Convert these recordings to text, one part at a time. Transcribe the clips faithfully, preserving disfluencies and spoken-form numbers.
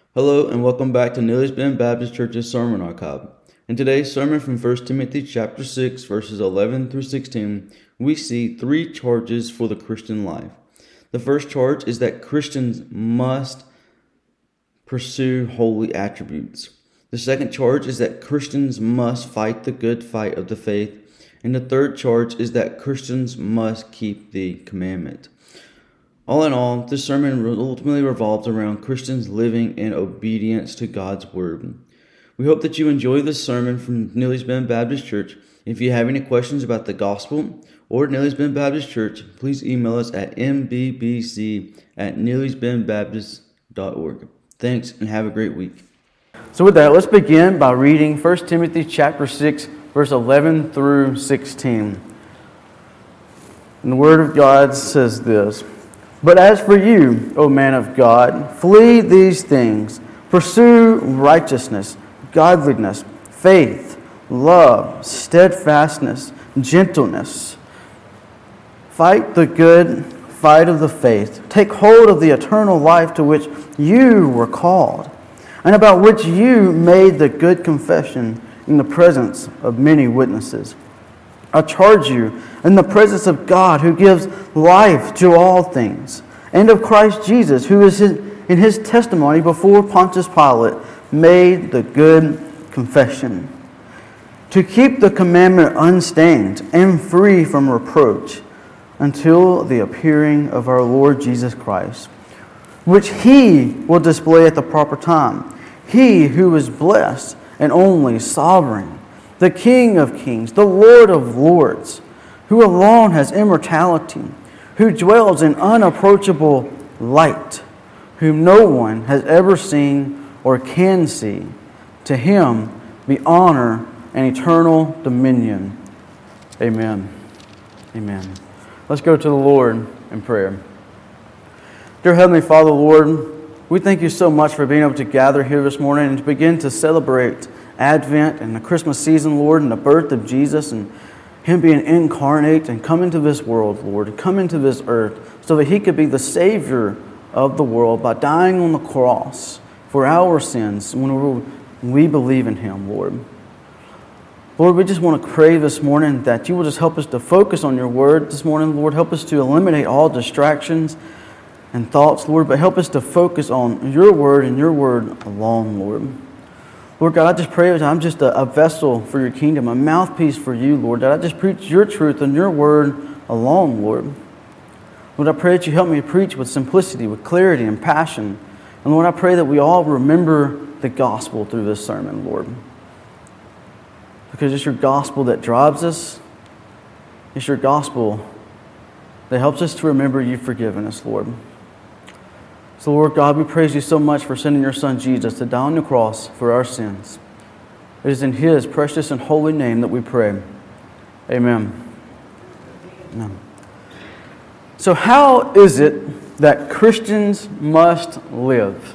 Hello and welcome back to Neely's Bend Baptist Church's Sermon Archive. In today's sermon from First Timothy chapter six, verses eleven through sixteen, we see three charges for the Christian life. The first charge is that Christians must pursue holy attributes. The second charge is that Christians must fight the good fight of the faith. And the third charge is that Christians must keep the commandment. All in all, this sermon ultimately revolves around Christians living in obedience to God's Word. We hope that you enjoy this sermon from Neely's Bend Baptist Church. If you have any questions about the gospel or Neely's Bend Baptist Church, please email us at m b b c at neelys bend baptist dot org. Thanks and have a great week. So with that, let's begin by reading First Timothy chapter six, verse eleven through sixteen. And the Word of God says this: "But as for you, O man of God, flee these things. Pursue righteousness, godliness, faith, love, steadfastness, gentleness. Fight the good fight of the faith. Take hold of the eternal life to which you were called, and about which you made the good confession in the presence of many witnesses. I charge you in the presence of God, who gives life to all things, and of Christ Jesus, who is his, in his testimony before Pontius Pilate made the good confession, to keep the commandment unstained and free from reproach until the appearing of our Lord Jesus Christ, which he will display at the proper time. He who is blessed and only sovereign, the King of kings, the Lord of lords, who alone has immortality, who dwells in unapproachable light, whom no one has ever seen or can see. To him be honor and eternal dominion. Amen." Amen. Let's go to the Lord in prayer. Dear Heavenly Father, Lord, we thank you so much for being able to gather here this morning and to begin to celebrate Advent and the Christmas season, Lord, and the birth of Jesus and Him being incarnate and come into this world, Lord, and come into this earth so that He could be the Savior of the world by dying on the cross for our sins when we believe in Him, Lord. Lord, we just want to pray this morning that you will just help us to focus on your word this morning, Lord. Help us to eliminate all distractions and thoughts, Lord, but help us to focus on your word and your word alone, Lord. Lord God, I just pray that I'm just a, a vessel for your kingdom, a mouthpiece for you, Lord, that I just preach your truth and your word alone, Lord. Lord, I pray that you help me preach with simplicity, with clarity and passion. And Lord, I pray that we all remember the gospel through this sermon, Lord. Because it's your gospel that drives us. It's your gospel that helps us to remember you've forgiven us, Lord. So, Lord God, we praise you so much for sending your Son Jesus to die on the cross for our sins. It is in His precious and holy name that we pray. Amen. Amen. So how is it that Christians must live?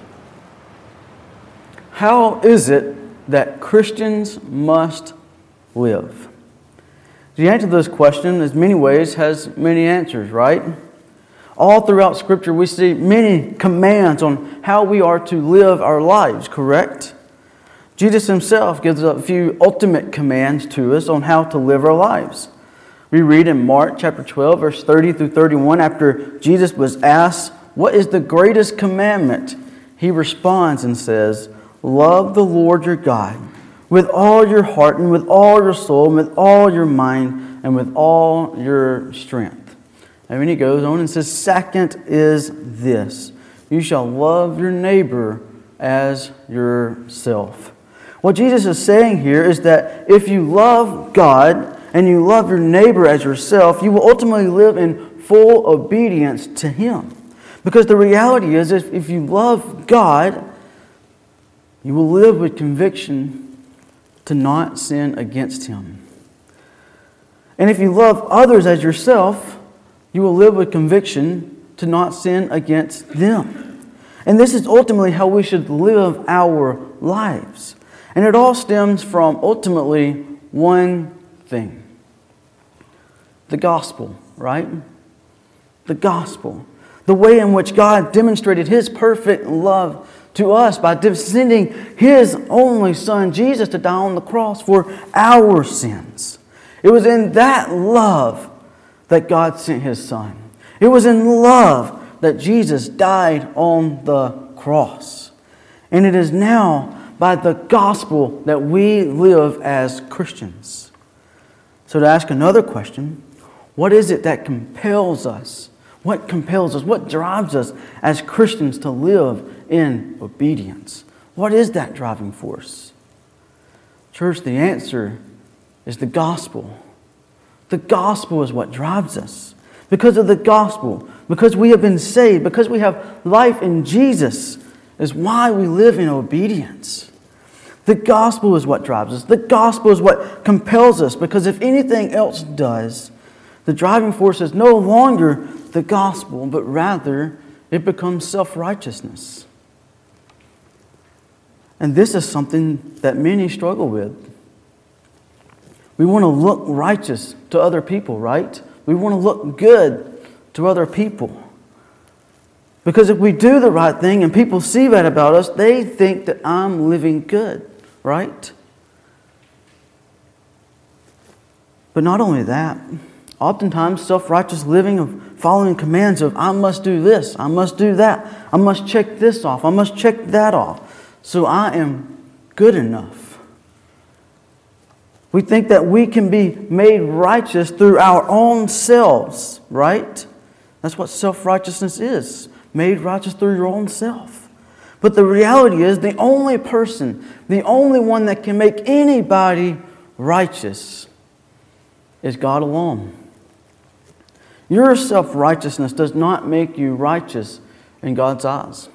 How is it that Christians must live? The answer to this question, in many ways, has many answers, right? All throughout Scripture, we see many commands on how we are to live our lives, correct? Jesus Himself gives a few ultimate commands to us on how to live our lives. We read in Mark chapter twelve, verse thirty through thirty-one, after Jesus was asked, "What is the greatest commandment?" He responds and says, "Love the Lord your God with all your heart and with all your soul and with all your mind and with all your strength." And then He goes on and says, "Second is this, you shall love your neighbor as yourself." What Jesus is saying here is that if you love God and you love your neighbor as yourself, you will ultimately live in full obedience to Him. Because the reality is, if, if you love God, you will live with conviction to not sin against Him. And if you love others as yourself, you will live with conviction to not sin against them. And this is ultimately how we should live our lives. And it all stems from ultimately one thing. The gospel, right? The gospel. The way in which God demonstrated His perfect love to us by sending His only Son, Jesus, to die on the cross for our sins. It was in that love that God sent His Son. It was in love that Jesus died on the cross. And it is now by the gospel that we live as Christians. So to ask another question, what is it that compels us? What compels us? What drives us as Christians to live in obedience? What is that driving force? Church, the answer is the gospel. The gospel is what drives us. Because of the gospel, because we have been saved, because we have life in Jesus, is why we live in obedience. The gospel is what drives us. The gospel is what compels us, because if anything else does, the driving force is no longer the gospel, but rather it becomes self-righteousness. And this is something that many struggle with. We want to look righteous to other people, right? We want to look good to other people. Because if we do the right thing and people see that about us, they think that I'm living good, right? But not only that, oftentimes self-righteous living of following commands of I must do this, I must do that, I must check this off, I must check that off, so I am good enough. We think that we can be made righteous through our own selves, right? That's what self-righteousness is. Made righteous through your own self. But the reality is the only person, the only one that can make anybody righteous is God alone. Your self-righteousness does not make you righteous in God's eyes.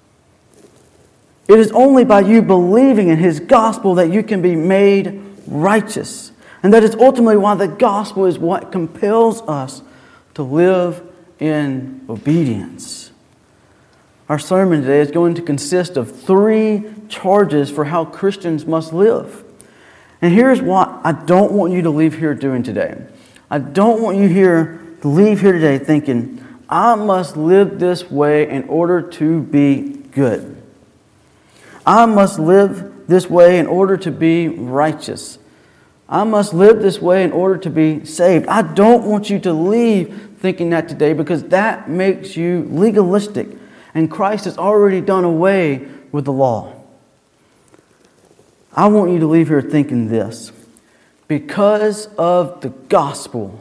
It is only by you believing in His gospel that you can be made righteous. And that is ultimately why the gospel is what compels us to live in obedience. Our sermon today is going to consist of three charges for how Christians must live. And here's what I don't want you to leave here doing today. I don't want you here to leave here today thinking, I must live this way in order to be good. I must live this way in order to be righteous. I must live this way in order to be saved. I don't want you to leave thinking that today, because that makes you legalistic. And Christ has already done away with the law. I want you to leave here thinking this. Because of the gospel,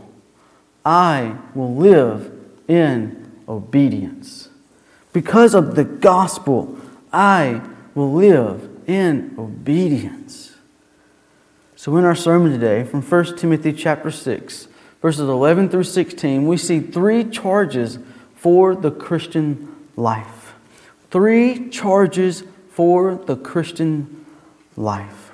I will live in obedience. Because of the gospel, I will live in obedience. So in our sermon today, from First Timothy chapter six, verses eleven through sixteen, we see three charges for the Christian life. Three charges for the Christian life.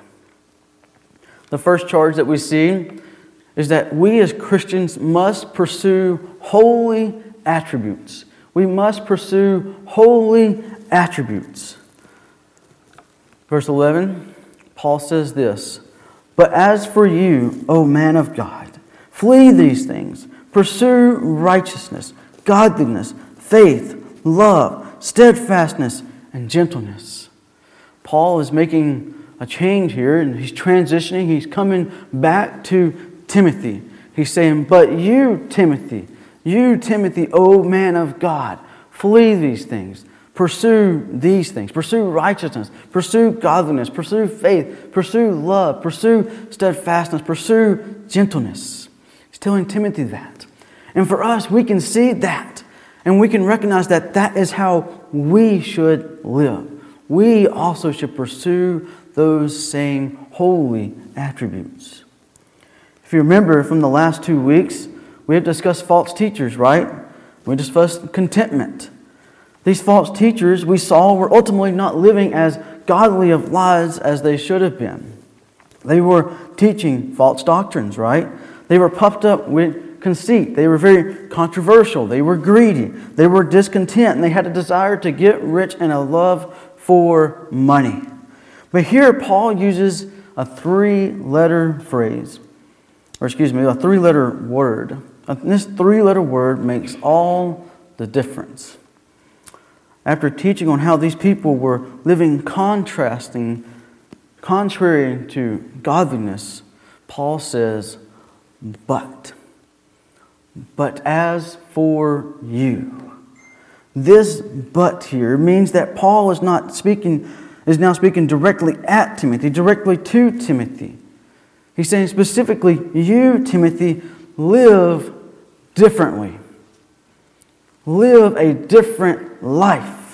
The first charge that we see is that we as Christians must pursue holy attributes. We must pursue holy attributes. Verse eleven, Paul says this, "But as for you, O man of God, flee these things. Pursue righteousness, godliness, faith, love, steadfastness, and gentleness." Paul is making a change here, and he's transitioning. He's coming back to Timothy. He's saying, but you, Timothy, you, Timothy, O man of God, flee these things. Pursue these things. Pursue righteousness. Pursue godliness. Pursue faith. Pursue love. Pursue steadfastness. Pursue gentleness. He's telling Timothy that. And for us, we can see that. And we can recognize that that is how we should live. We also should pursue those same holy attributes. If you remember from the last two weeks, we have discussed false teachers, right? We discussed contentment. These false teachers we saw were ultimately not living as godly of lives as they should have been. They were teaching false doctrines, right? They were puffed up with conceit. They were very controversial. They were greedy. They were discontent. And they had a desire to get rich and a love for money. But here Paul uses a three-letter phrase, or excuse me, a three-letter word. And this three-letter word makes all the difference. after teaching on how these people were living contrasting, contrary to godliness, Paul says, but, but as for you. This but here means that Paul is not speaking, is now speaking directly at Timothy, directly to Timothy. He's saying specifically, you, Timothy, live differently. Live a different life.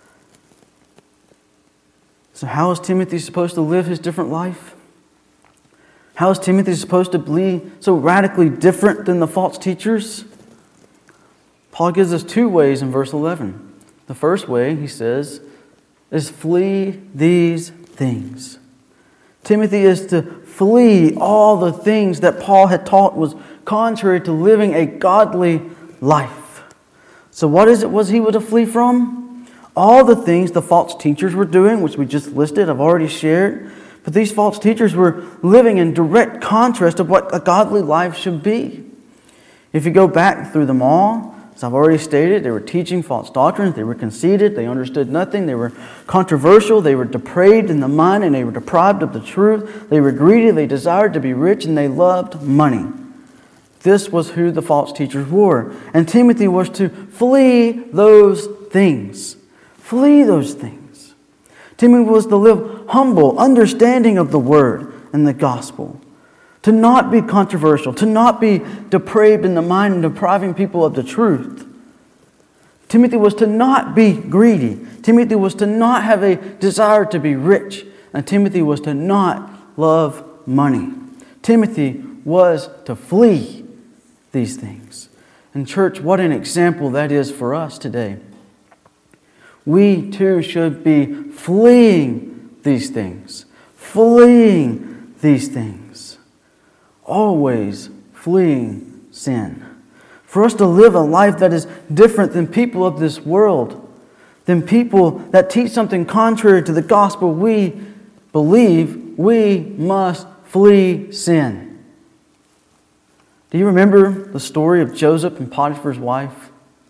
So how is Timothy supposed to live his different life? How is Timothy supposed to be so radically different than the false teachers? Paul gives us two ways in verse eleven. The first way, he says, is flee these things. Timothy is to flee all the things that Paul had taught was contrary to living a godly life. So what is it was he was to flee from? All the things the false teachers were doing, which we just listed, I've already shared. But these false teachers were living in direct contrast of what a godly life should be. If you go back through them all, as I've already stated, they were teaching false doctrines, they were conceited, they understood nothing, they were controversial, they were depraved in the mind, and they were deprived of the truth. They were greedy, they desired to be rich, and they loved money. This was who the false teachers were. And Timothy was to flee those things. Flee those things. Timothy was to live humble, understanding of the Word and the gospel. To not be controversial, to not be depraved in the mind and depriving people of the truth. Timothy was to not be greedy. Timothy was to not have a desire to be rich. And Timothy was to not love money. Timothy was to flee these things. And church, what an example that is for us today. We too should be fleeing these things. Fleeing these things. Always fleeing sin. For us to live a life that is different than people of this world, than people that teach something contrary to the gospel we believe, we must flee sin. Do you remember the story of Joseph and Potiphar's wife?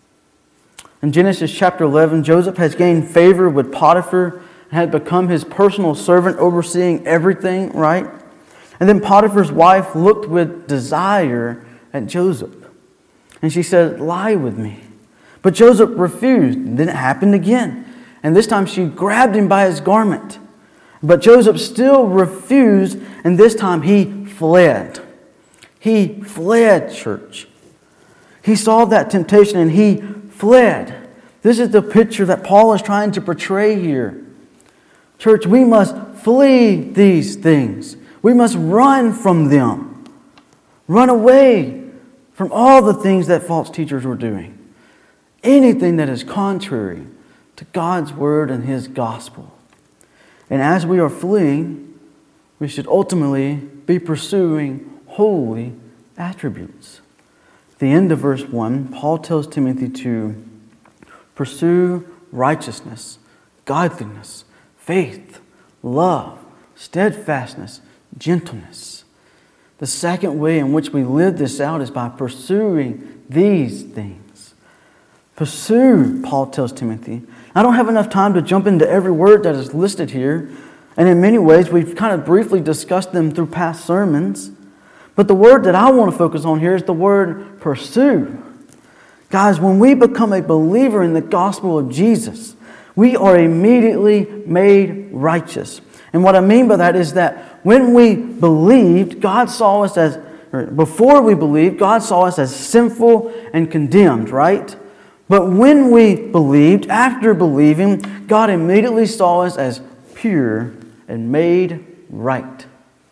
In Genesis chapter eleven, Joseph has gained favor with Potiphar and had become his personal servant, overseeing everything, right? And then Potiphar's wife looked with desire at Joseph. And she said, lie with me. But Joseph refused. And then it happened again. And this time she grabbed him by his garment. But Joseph still refused. And this time he fled. He fled, church. He saw that temptation and he fled. This is the picture that Paul is trying to portray here. Church, we must flee these things. We must run from them. Run away from all the things that false teachers were doing. Anything that is contrary to God's Word and His gospel. And as we are fleeing, we should ultimately be pursuing holy attributes. At the end of verse one, Paul tells Timothy to pursue righteousness, godliness, faith, love, steadfastness, gentleness. The second way in which we live this out is by pursuing these things. Pursue, Paul tells Timothy. I don't have enough time to jump into every word that is listed here. And in many ways, we've kind of briefly discussed them through past sermons. But the word that I want to focus on here is the word pursue. Guys, when we become a believer in the gospel of Jesus, we are immediately made righteous. And what I mean by that is that when we believed, God saw us as, or before we believed, God saw us as sinful and condemned, right? But when we believed, after believing, God immediately saw us as pure and made right.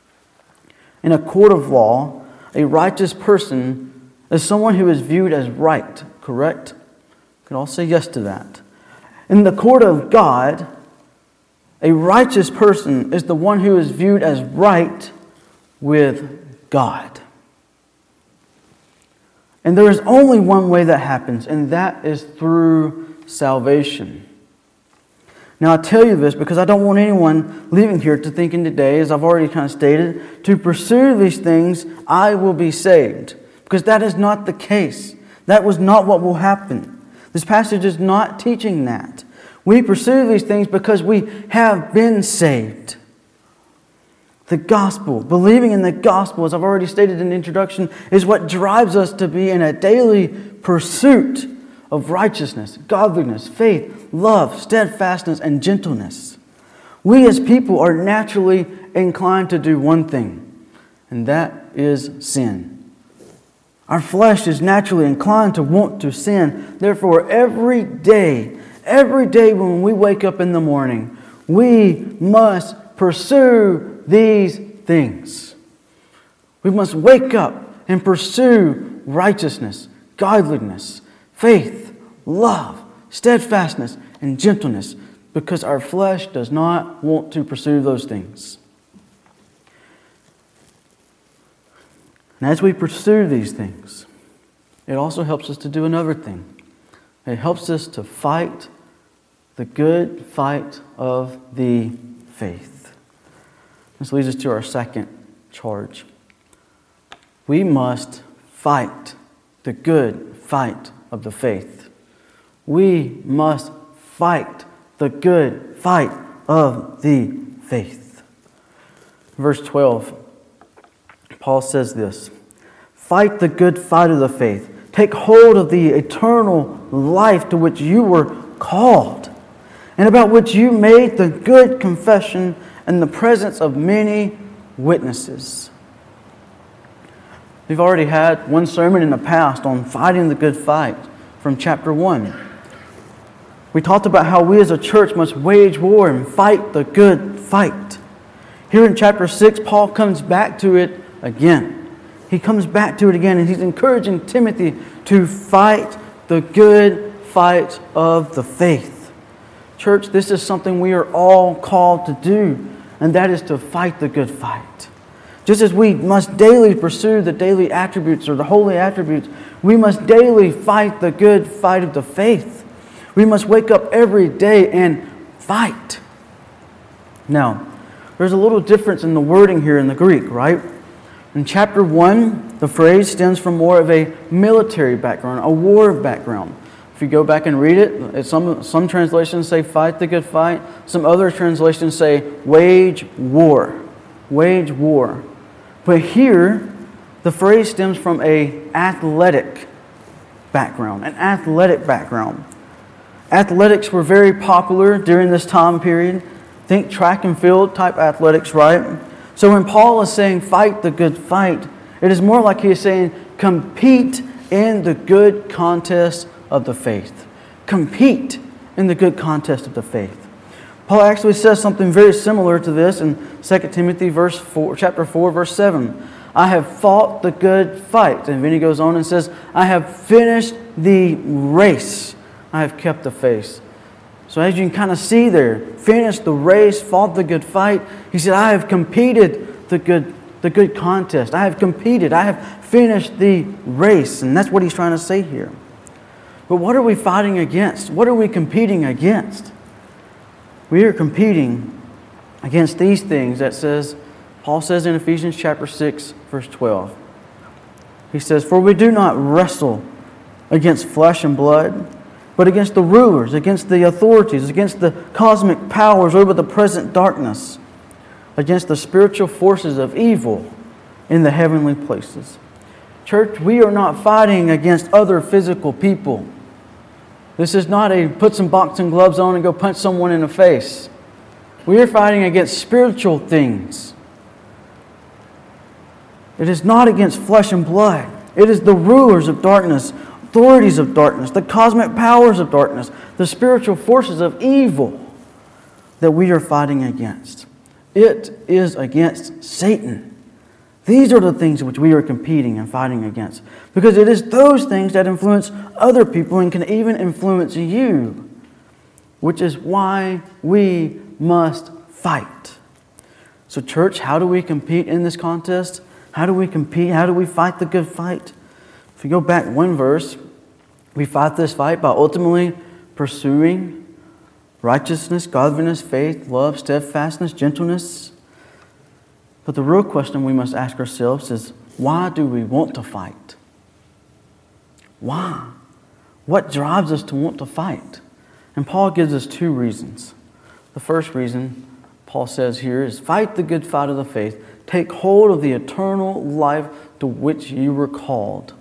In a court of law, a righteous person is someone who is viewed as right, correct? You can all say yes to that. In the court of God, a righteous person is the one who is viewed as right with God. And there is only one way that happens, and that is through salvation. Now I tell you this because I don't want anyone leaving here to thinking today, as I've already kind of stated, to pursue these things, I will be saved. Because that is not the case. That was not what will happen. This passage is not teaching that. We pursue these things because we have been saved. The gospel, believing in the gospel, as I've already stated in the introduction, is what drives us to be in a daily pursuit of righteousness, godliness, faith, love, steadfastness, and gentleness. We as people are naturally inclined to do one thing, and that is sin. Our flesh is naturally inclined to want to sin. Therefore, every day, every day when we wake up in the morning, we must pursue these things. We must wake up and pursue righteousness, godliness, faith, love, steadfastness, and gentleness, because our flesh does not want to pursue those things. And as we pursue these things, it also helps us to do another thing. It helps us to fight the good fight of the faith. This leads us to our second charge. We must fight the good fight of the faith. We must fight the good fight of the faith. Verse twelve, Paul says this: fight the good fight of the faith. Take hold of the eternal life to which you were called, and about which you made the good confession in the presence of many witnesses. We've already had one sermon in the past on fighting the good fight from chapter one. We talked about how we as a church must wage war and fight the good fight. Here in chapter six, Paul comes back to it again. He comes back to it again, and he's encouraging Timothy to fight the good fight of the faith. Church, this is something we are all called to do, and that is to fight the good fight. Just as we must daily pursue the daily attributes or the holy attributes, we must daily fight the good fight of the faith. We must wake up every day and fight. Now, there's a little difference in the wording here in the Greek, right? In chapter one, the phrase stems from more of a military background, a war background. If you go back and read it, some, some translations say fight the good fight. Some other translations say wage war. Wage war. But here, the phrase stems from a athletic background, an athletic background. Athletics were very popular during this time period. Think track and field type athletics, right? So when Paul is saying fight the good fight, it is more like he is saying compete in the good contest of the faith. Compete in the good contest of the faith. Paul actually says something very similar to this in Second Timothy verse four, chapter four, verse seven. I have fought the good fight. And then he goes on and says, I have finished the race. I have kept the faith. So as you can kind of see there, finished the race, fought the good fight. He said, I have competed the good, the good contest. I have competed. I have finished the race. And that's what he's trying to say here. But what are we fighting against? What are we competing against? We are competing against these things that says, Paul says in Ephesians chapter six, verse twelve. He says, for we do not wrestle against flesh and blood, but against the rulers, against the authorities, against the cosmic powers over the present darkness, against the spiritual forces of evil in the heavenly places. Church, we are not fighting against other physical people. This is not a put some boxing gloves on and go punch someone in the face. We are fighting against spiritual things. It is not against flesh and blood. It is the rulers of darkness, authorities of darkness, the cosmic powers of darkness, the spiritual forces of evil that we are fighting against. It is against Satan. These are the things which we are competing and fighting against. Because it is those things that influence other people and can even influence you. Which is why we must fight. So church, how do we compete in this contest? How do we compete? How do we fight the good fight? If you go back one verse, we fight this fight by ultimately pursuing righteousness, godliness, faith, love, steadfastness, gentleness. But the real question we must ask ourselves is, why do we want to fight? Why? What drives us to want to fight? And Paul gives us two reasons. The first reason Paul says here is, fight the good fight of the faith. Take hold of the eternal life to which you were called.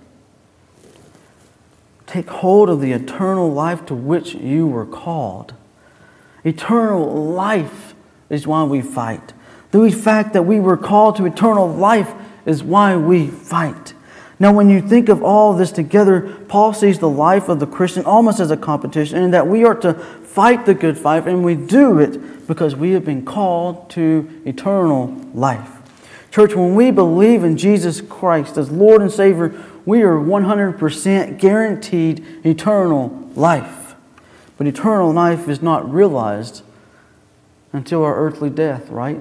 Take hold of the eternal life to which you were called. Eternal life is why we fight. The fact that we were called to eternal life is why we fight. Now, when you think of all this together, Paul sees the life of the Christian almost as a competition, and that we are to fight the good fight, and we do it because we have been called to eternal life. Church, when we believe in Jesus Christ as Lord and Savior, we are one hundred percent guaranteed eternal life. But eternal life is not realized until our earthly death, right?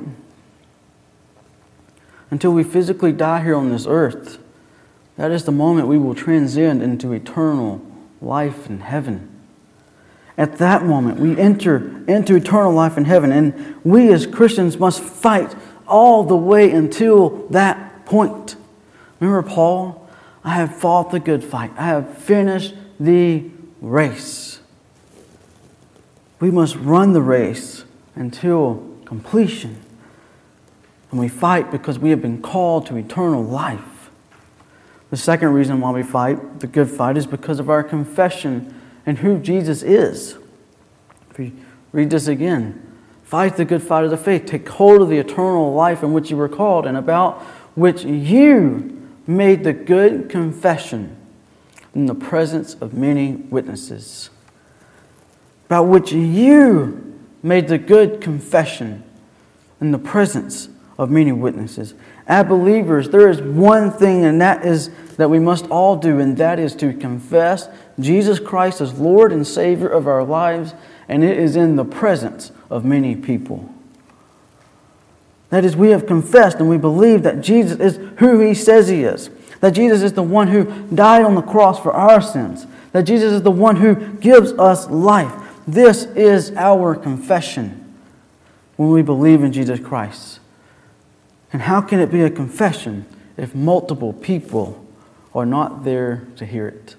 Until we physically die here on this earth. That is the moment we will transcend into eternal life in heaven. At that moment, we enter into eternal life in heaven, and we as Christians must fight all the way until that point. Remember Paul? I have fought the good fight. I have finished the race. We must run the race until completion. And we fight because we have been called to eternal life. The second reason why we fight the good fight is because of our confession and who Jesus is. If we read this again, fight the good fight of the faith. Take hold of the eternal life in which you were called and about which you made the good confession in the presence of many witnesses. About which you made the good confession in the presence of many witnesses. As believers, there is one thing, and that is that we must all do, and that is to confess Jesus Christ as Lord and Savior of our lives, and it is in the presence of many people. That is, we have confessed and we believe that Jesus is who He says He is. That Jesus is the one who died on the cross for our sins. That Jesus is the one who gives us life. This is our confession when we believe in Jesus Christ. And how can it be a confession if multiple people are not there to hear it?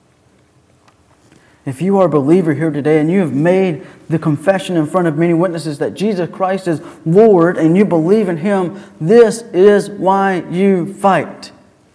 If you are a believer here today and you have made the confession in front of many witnesses that Jesus Christ is Lord and you believe in Him, this is why you fight.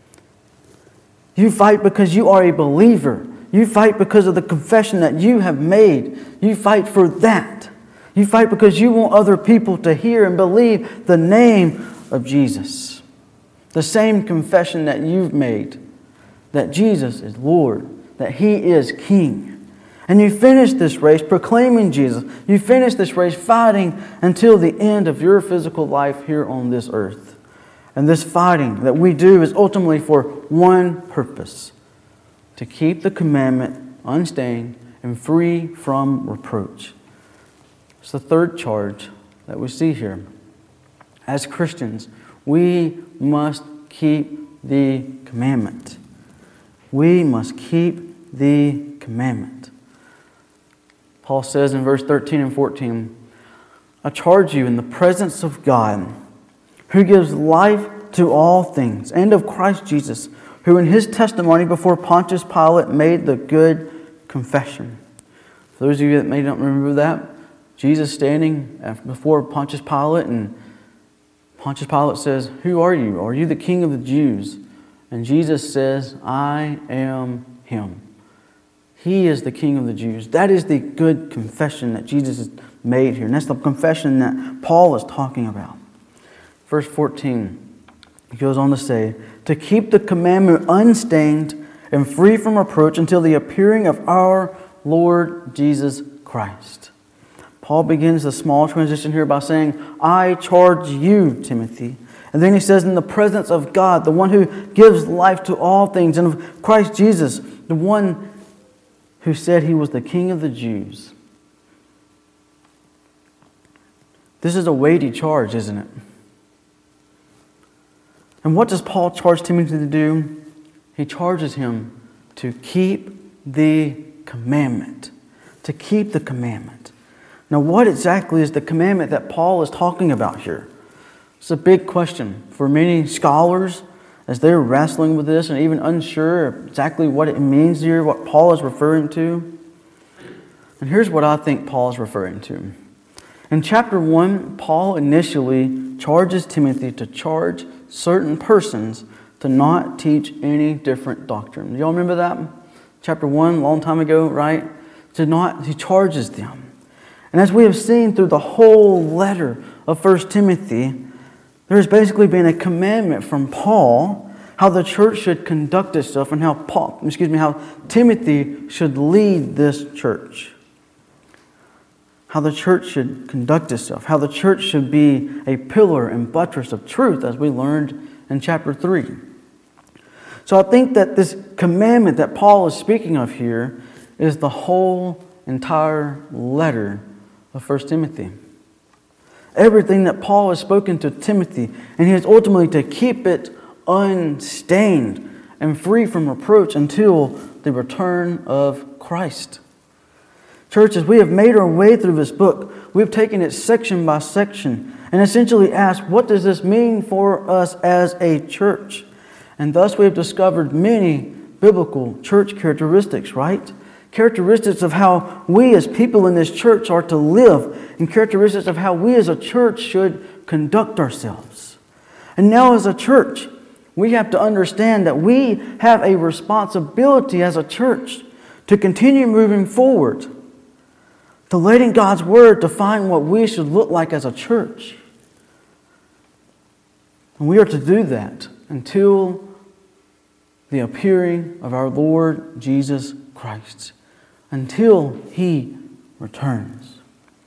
You fight because you are a believer. You fight because of the confession that you have made. You fight for that. You fight because you want other people to hear and believe the name of Jesus. The same confession that you've made, that Jesus is Lord, that He is King. And you finish this race proclaiming Jesus. You finish this race fighting until the end of your physical life here on this earth. And this fighting that we do is ultimately for one purpose: to keep the commandment unstained and free from reproach. It's the third charge that we see here. As Christians, we must keep the commandment. We must keep the commandment. Paul says in verse thirteen and fourteen, I charge you in the presence of God, who gives life to all things, and of Christ Jesus, who in His testimony before Pontius Pilate made the good confession. For those of you that may not remember that, Jesus standing before Pontius Pilate, and Pontius Pilate says, who are you? Are you the King of the Jews? And Jesus says, I am Him. He is the King of the Jews. That is the good confession that Jesus has made here. And that's the confession that Paul is talking about. Verse fourteen, he goes on to say, to keep the commandment unstained and free from reproach until the appearing of our Lord Jesus Christ. Paul begins the small transition here by saying, I charge you, Timothy. And then he says, in the presence of God, the one who gives life to all things, and of Christ Jesus, the one who said He was the King of the Jews. This is a weighty charge, isn't it? And what does Paul charge Timothy to do? He charges him to keep the commandment. To keep the commandment. Now, what exactly is the commandment that Paul is talking about here? It's a big question for many scholars as they're wrestling with this and even unsure exactly what it means here, what Paul is referring to. And here's what I think Paul is referring to. In chapter one, Paul initially charges Timothy to charge certain persons to not teach any different doctrine. Do y'all remember that? Chapter one, a long time ago, right? To not, he charges them. And as we have seen through the whole letter of First Timothy, there's basically been a commandment from Paul how the church should conduct itself and how Paul, excuse me, how Timothy should lead this church. How the church should conduct itself, how the church should be a pillar and buttress of truth, as we learned in chapter three. So I think that this commandment that Paul is speaking of here is the whole entire letter of First Timothy. Everything that Paul has spoken to Timothy, and he is ultimately to keep it unstained and free from reproach until the return of Christ. Church, as we have made our way through this book, we've taken it section by section and essentially asked, what does this mean for us as a church? And thus we have discovered many biblical church characteristics, right? Characteristics of how we as people in this church are to live, and characteristics of how we as a church should conduct ourselves. And now as a church, we have to understand that we have a responsibility as a church to continue moving forward, to letting God's Word define what we should look like as a church. And we are to do that until the appearing of our Lord Jesus Christ, until He returns.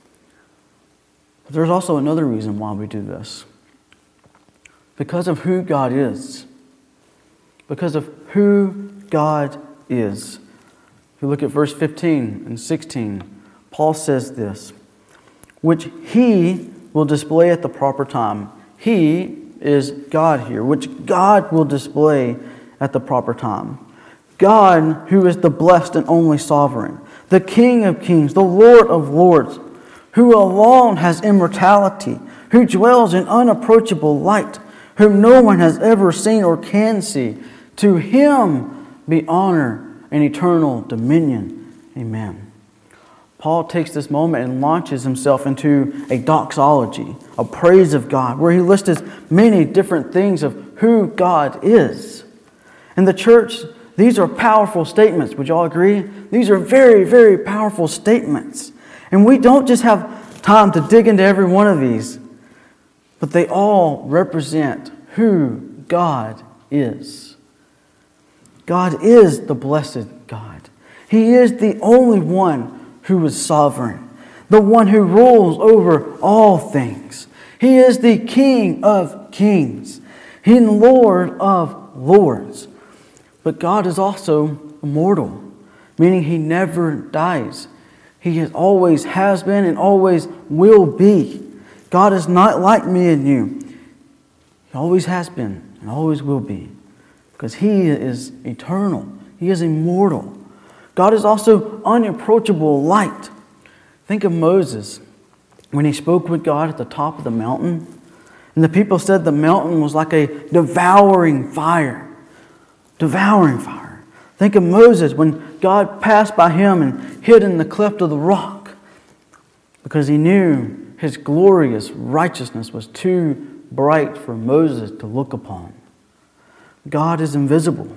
But there's also another reason why we do this. Because of who God is. Because of who God is. If you look at verse fifteen and sixteen, Paul says this, which He will display at the proper time. He is God here, which God will display at the proper time. God, who is the blessed and only sovereign, the King of kings, the Lord of lords, who alone has immortality, who dwells in unapproachable light, whom no one has ever seen or can see. To Him be honor and eternal dominion. Amen. Paul takes this moment and launches himself into a doxology, a praise of God, where he lists many different things of who God is. In the church, these are powerful statements. Would you all agree? These are very, very powerful statements. And we don't just have time to dig into every one of these, but they all represent who God is. God is the blessed God. He is the only one who is sovereign, the one who rules over all things. He is the King of kings. He is the Lord of lords. But God is also immortal, meaning He never dies. He has always has been and always will be. God is not like me and you. He always has been and always will be, because He is eternal. He is immortal. God is also unapproachable light. Think of Moses when he spoke with God at the top of the mountain. And the people said the mountain was like a devouring fire. Devouring fire. Think of Moses when God passed by him and hid in the cleft of the rock, because He knew His glorious righteousness was too bright for Moses to look upon. God is invisible,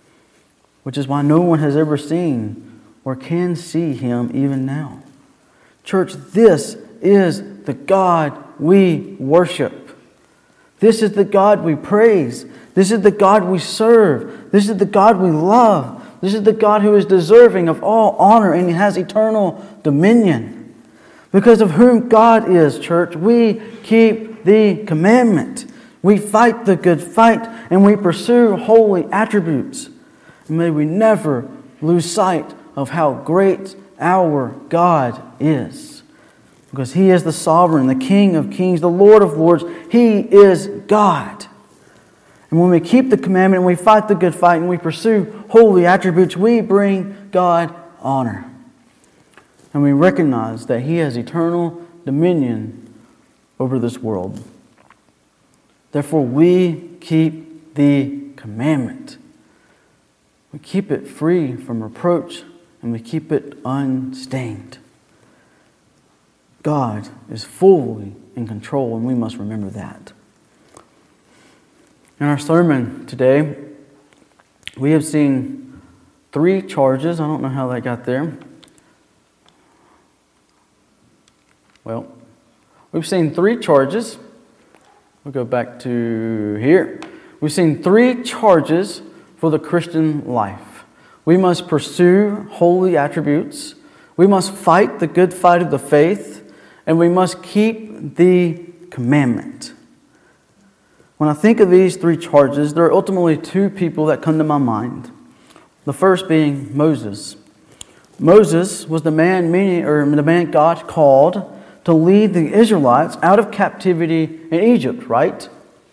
which is why no one has ever seen or can see Him even now. Church, this is the God we worship. This is the God we praise. This is the God we serve. This is the God we love. This is the God who is deserving of all honor and He has eternal dominion. Because of whom God is, church, we keep the commandment. We fight the good fight and we pursue holy attributes. And may we never lose sight of how great our God is. Because He is the sovereign, the King of kings, the Lord of lords. He is God. And when we keep the commandment and we fight the good fight and we pursue holy attributes, we bring God honor. And we recognize that He has eternal dominion over this world. Therefore, we keep the commandment. We keep it free from reproach and we keep it unstained. God is fully in control, and we must remember that. In our sermon today, we have seen three charges. I don't know how that got there. Well, we've seen three charges. We'll go back to here. We've seen three charges for the Christian life. We must pursue holy attributes. We must fight the good fight of the faith. And we must keep the commandment. When I think of these three charges, there are ultimately two people that come to my mind. The first being Moses. Moses was the man many, or the man God called to lead the Israelites out of captivity in Egypt, right?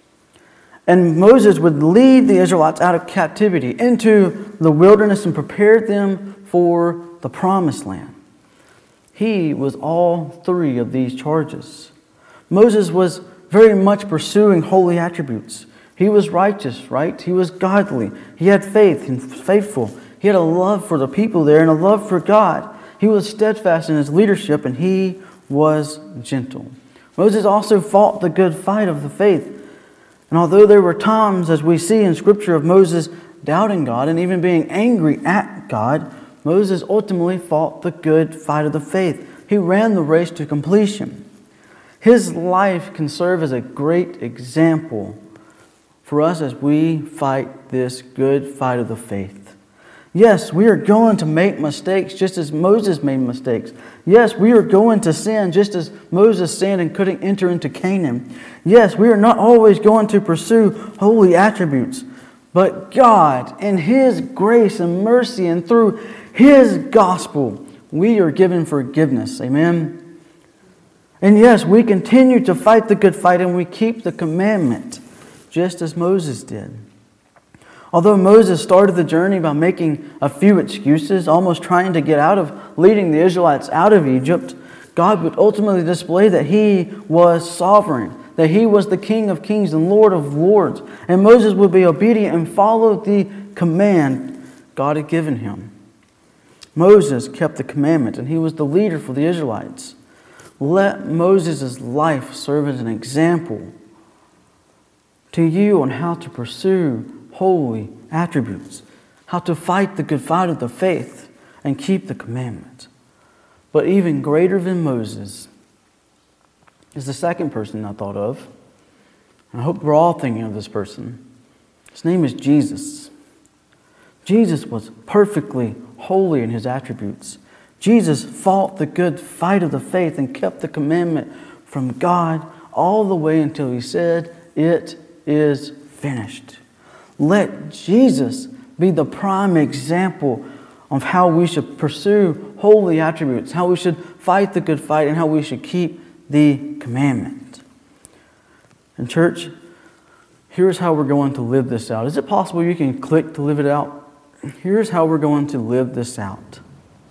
And Moses would lead the Israelites out of captivity into the wilderness and prepare them for the promised land. He was all three of these charges. Moses was very much pursuing holy attributes. He was righteous, right? He was godly. He had faith and faithful. He had a love for the people there and a love for God. He was steadfast in his leadership, and he was gentle. Moses also fought the good fight of the faith. And although there were times, as we see in Scripture, of Moses doubting God and even being angry at God, Moses ultimately fought the good fight of the faith. He ran the race to completion. His life can serve as a great example for us as we fight this good fight of the faith. Yes, we are going to make mistakes just as Moses made mistakes. Yes, we are going to sin just as Moses sinned and couldn't enter into Canaan. Yes, we are not always going to pursue holy attributes. But God, in His grace and mercy and through His gospel, we are given forgiveness. Amen? And yes, we continue to fight the good fight and we keep the commandment, just as Moses did. Although Moses started the journey by making a few excuses, almost trying to get out of leading the Israelites out of Egypt, God would ultimately display that He was sovereign, that He was the King of kings and Lord of lords. And Moses would be obedient and follow the command God had given him. Moses kept the commandment, and he was the leader for the Israelites. Let Moses' life serve as an example to you on how to pursue holy attributes, how to fight the good fight of the faith and keep the commandment. But even greater than Moses is the second person I thought of. I hope we're all thinking of this person. His name is Jesus. Jesus was perfectly holy in His attributes. Jesus fought the good fight of the faith and kept the commandment from God all the way until He said, "It is finished." Let Jesus be the prime example of how we should pursue holy attributes, how we should fight the good fight, and how we should keep the commandment. And church, here's how we're going to live this out. Is it possible you can click to live it out? Here's how we're going to live this out.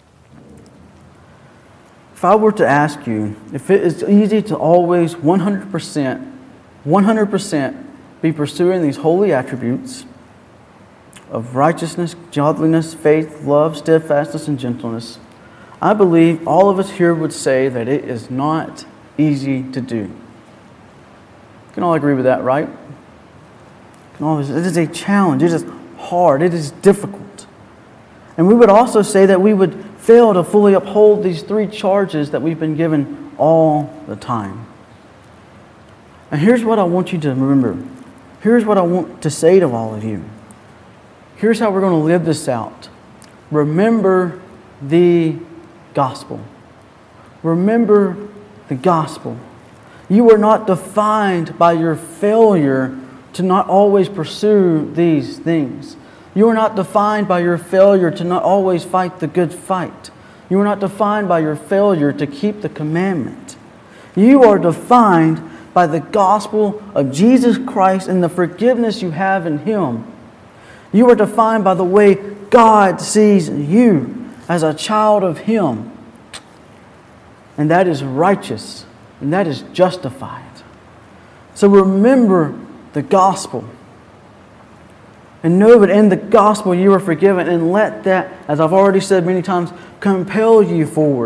If I were to ask you if it is easy to always one hundred percent, one hundred percent be pursuing these holy attributes of righteousness, godliness, faith, love, steadfastness, and gentleness, I believe all of us here would say that it is not easy to do. You can all agree with that, right? Can all, it is a challenge. It is hard. It is difficult. And we would also say that we would fail to fully uphold these three charges that we've been given all the time. And here's what I want you to remember. Here's what I want to say to all of you. Here's how we're going to live this out. Remember the gospel. Remember the gospel. You are not defined by your failure to not always pursue these things. You are not defined by your failure to not always fight the good fight. You are not defined by your failure to keep the commandment. You are defined by the gospel of Jesus Christ and the forgiveness you have in Him. You are defined by the way God sees you as a child of Him. And that is righteous. And that is justified. So remember the gospel. And know that in the gospel you are forgiven. And let that, as I've already said many times, compel you forward.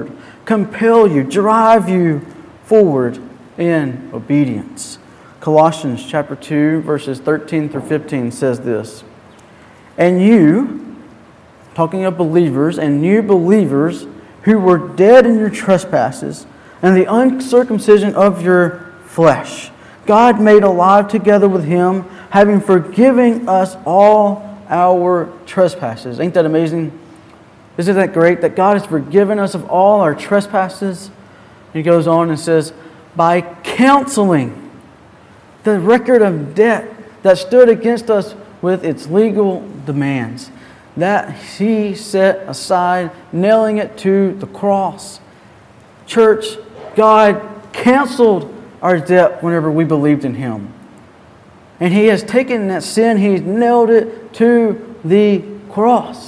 compel you, drive you forward in obedience. Colossians chapter two, verses thirteen through fifteen says this, "And you," talking of believers, "and you believers who were dead in your trespasses and the uncircumcision of your flesh, God made alive together with Him, having forgiven us all our trespasses." Ain't that amazing? Isn't that great that God has forgiven us of all our trespasses? He goes on and says, "By counseling the record of debt that stood against us with its legal demands, that He set aside, nailing it to the cross." Church, God canceled our debt whenever we believed in Him. And He has taken that sin, He's nailed it to the cross.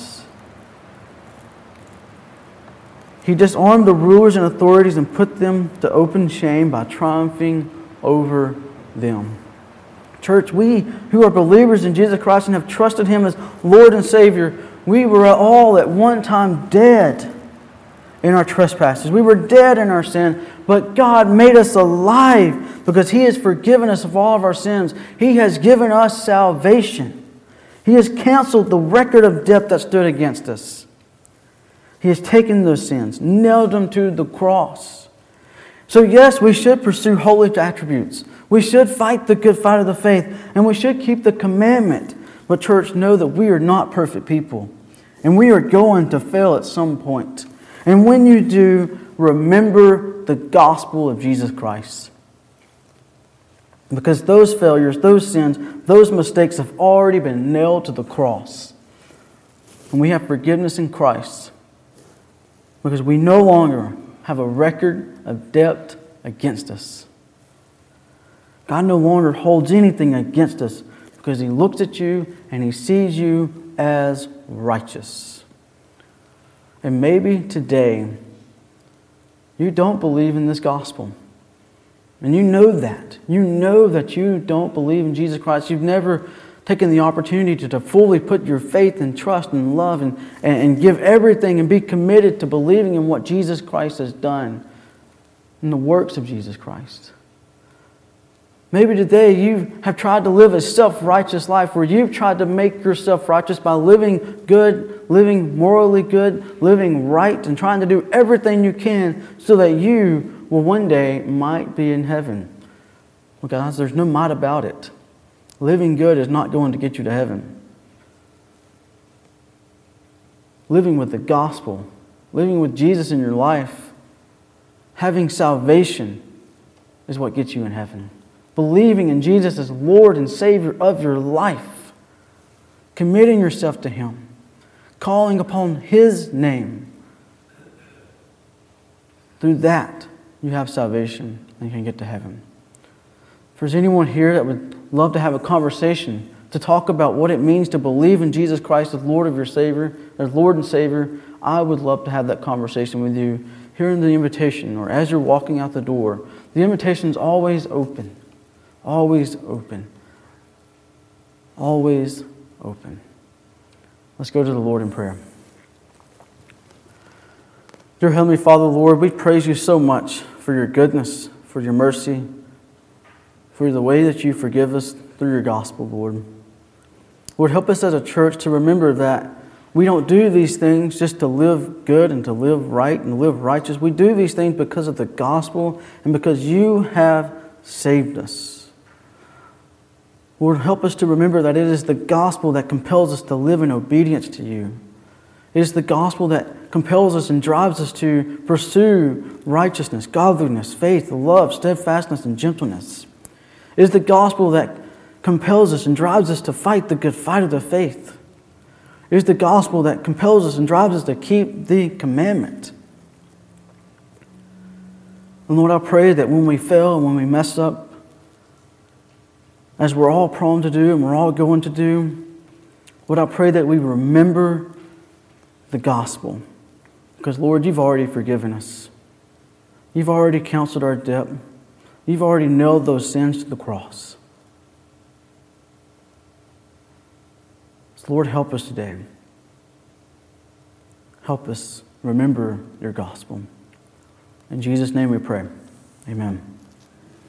He disarmed the rulers and authorities and put them to open shame by triumphing over them. Church, we who are believers in Jesus Christ and have trusted Him as Lord and Savior, we were all at one time dead in our trespasses. We were dead in our sin, but God made us alive because He has forgiven us of all of our sins. He has given us salvation. He has canceled the record of debt that stood against us. He has taken those sins, nailed them to the cross. So yes, we should pursue holy attributes. We should fight the good fight of the faith, and we should keep the commandment. But church, know that we are not perfect people, and we are going to fail at some point. And when you do, remember the gospel of Jesus Christ. Because those failures, those sins, those mistakes have already been nailed to the cross. And we have forgiveness in Christ. Because we no longer have a record of debt against us. God no longer holds anything against us because He looks at you and He sees you as righteous. And maybe today you don't believe in this gospel. And you know that. You know that you don't believe in Jesus Christ. You've never taken the opportunity to, to fully put your faith and trust and love and, and, and give everything and be committed to believing in what Jesus Christ has done in the works of Jesus Christ. Maybe today you have tried to live a self-righteous life where you've tried to make yourself righteous by living good, living morally good, living right, and trying to do everything you can so that you will one day might be in heaven. Well, guys, there's no might about it. Living good is not going to get you to heaven. Living with the gospel, living with Jesus in your life, having salvation is what gets you in heaven. Believing in Jesus as Lord and Savior of your life, committing yourself to Him, calling upon His name. Through that, you have salvation and you can get to heaven. If there's anyone here that would love to have a conversation to talk about what it means to believe in Jesus Christ as Lord of your Savior, as Lord and Savior, I would love to have that conversation with you here in the invitation or as you're walking out the door. The invitation is always open. Always open. Always open. Let's go to the Lord in prayer. Dear Heavenly Father, Lord, we praise You so much for Your goodness, for Your mercy, for the way that You forgive us through Your gospel, Lord. Lord, help us as a church to remember that we don't do these things just to live good and to live right and live righteous. We do these things because of the gospel and because You have saved us. Lord, help us to remember that it is the gospel that compels us to live in obedience to You. It is the gospel that compels us and drives us to pursue righteousness, godliness, faith, love, steadfastness, and gentleness. It is the gospel that compels us and drives us to fight the good fight of the faith. It is the gospel that compels us and drives us to keep the commandment. And Lord, I pray that when we fail and when we mess up, as we're all prone to do and we're all going to do, Lord, I pray that we remember the gospel. Because, Lord, You've already forgiven us. You've already counseled our debt. You've already nailed those sins to the cross. So, Lord, help us today. Help us remember Your gospel. In Jesus' name we pray. Amen.